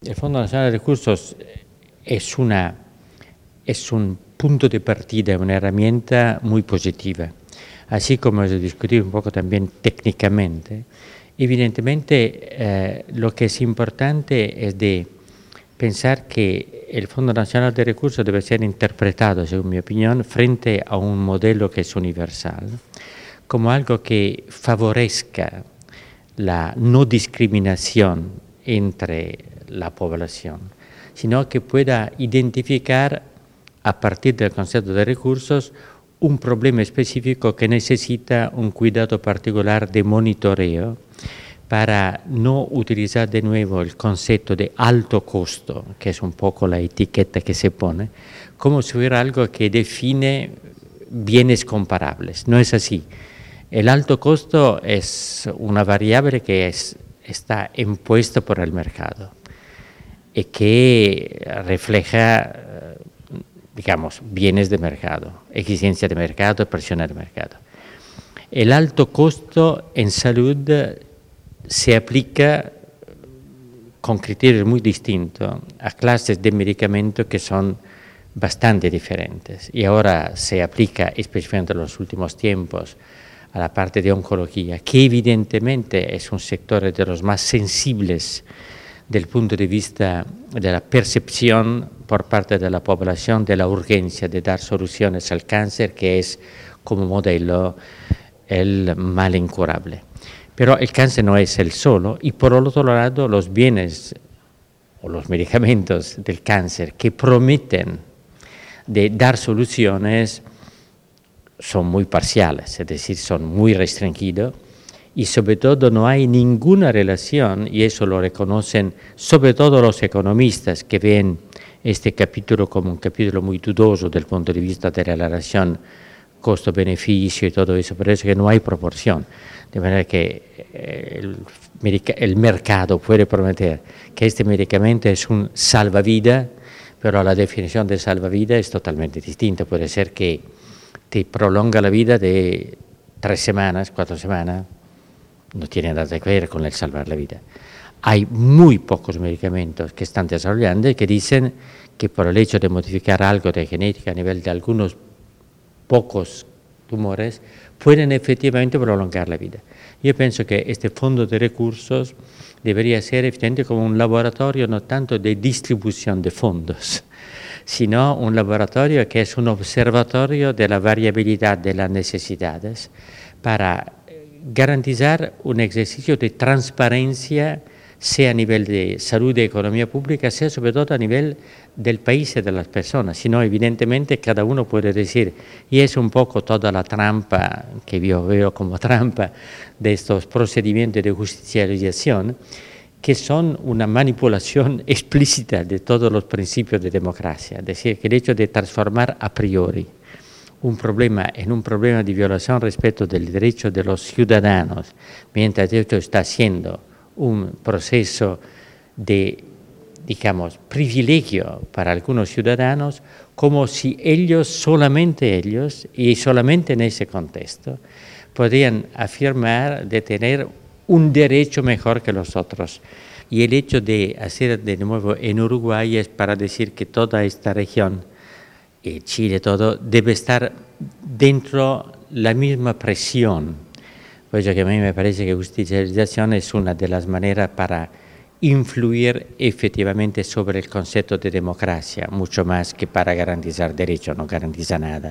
el Fondo Nacional de Recursos es un punto de partida, una herramienta muy positiva. Así como hemos discutido un poco también técnicamente, evidentemente lo que es importante es de pensar que el Fondo Nacional de Recursos debe ser interpretado, según mi opinión, frente a un modelo que es universal, como algo que favorezca la no discriminación entre la población, sino que pueda identificar a partir del concepto de recursos un problema específico que necesita un cuidado particular de monitoreo para no utilizar de nuevo el concepto de alto costo, que es un poco la etiqueta que se pone, como si fuera algo que define bienes comparables. No es así. El alto costo es una variable que está impuesta por el mercado y que refleja, digamos, bienes de mercado, exigencia de mercado, presiones de mercado. El alto costo en salud se aplica con criterios muy distintos a clases de medicamentos que son bastante diferentes. Y ahora se aplica, especialmente en los últimos tiempos, a la parte de oncología, que evidentemente es un sector de los más sensibles del punto de vista de la percepción por parte de la población de la urgencia de dar soluciones al cáncer, que es como modelo el mal incurable. Pero el cáncer no es el solo, y por otro lado los bienes o los medicamentos del cáncer que prometen de dar soluciones son muy parciales, es decir, son muy restringidos, y sobre todo no hay ninguna relación, y eso lo reconocen sobre todo los economistas que ven este capítulo como un capítulo muy dudoso desde el punto de vista de la relación costo-beneficio y todo eso, por eso que no hay proporción. De manera que el mercado puede prometer que este medicamento es un salvavidas, pero la definición de salvavidas es totalmente distinta. Puede ser que te prolonga la vida de 3 semanas, 4 semanas, no tiene nada que ver con el salvar la vida. Hay muy pocos medicamentos que están desarrollando y que dicen que por el hecho de modificar algo de genética a nivel de algunos pocos tumores, pueden efectivamente prolongar la vida. Yo pienso que este fondo de recursos debería ser efectivamente como un laboratorio no tanto de distribución de fondos, sino un laboratorio que es un observatorio de la variabilidad de las necesidades para garantizar un ejercicio de transparencia, sea a nivel de salud y economía pública, sea sobre todo a nivel del país y de las personas. Si no, evidentemente, cada uno puede decir, y es un poco toda la trampa, que yo veo como trampa, de estos procedimientos de justicialización, que son una manipulación explícita de todos los principios de democracia. Es decir, que el hecho de transformar a priori un problema en un problema de violación respecto del derecho de los ciudadanos, mientras esto está haciendo un proceso de, digamos, privilegio para algunos ciudadanos, como si ellos, solamente ellos, y solamente en ese contexto, podrían afirmar de tener un derecho mejor que los otros. Y el hecho de hacer de nuevo en Uruguay es para decir que toda esta región, Chile, todo, debe estar dentro la misma presión. Por eso que a mí me parece que justicialización es una de las maneras para influir efectivamente sobre el concepto de democracia, mucho más que para garantizar derechos, no garantiza nada.